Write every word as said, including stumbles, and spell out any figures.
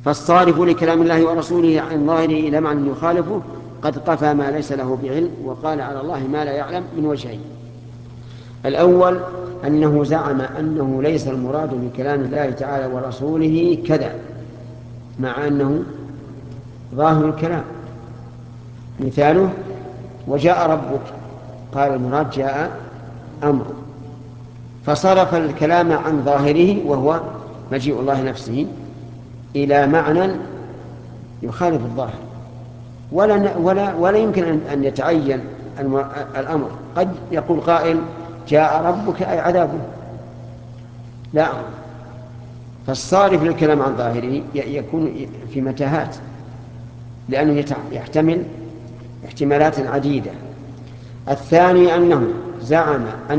فالصارف لكلام الله ورسوله عن ظاهره إلى معنى يخالفه قد قفى ما ليس له بعلم وقال على الله ما لا يعلم من وجهين. الأول أنه زعم أنه ليس المراد من كلام الله تعالى ورسوله كذا، مع أنه ظاهر الكلام. مثاله: وجاء ربك، قال المراد جاء أمر، فصرف الكلام عن ظاهره وهو مجيء الله نفسه إلى معنى يخالف الظاهر. ولا, ولا, ولا يمكن أن يتعين الأمر. قد يقول قائل: جاء ربك أي عذابه، لا أمر. فالصارف للكلام عن ظاهره يكون في متاهات، لأنه يحتمل احتمالات عديدة. الثاني أنه زعم أن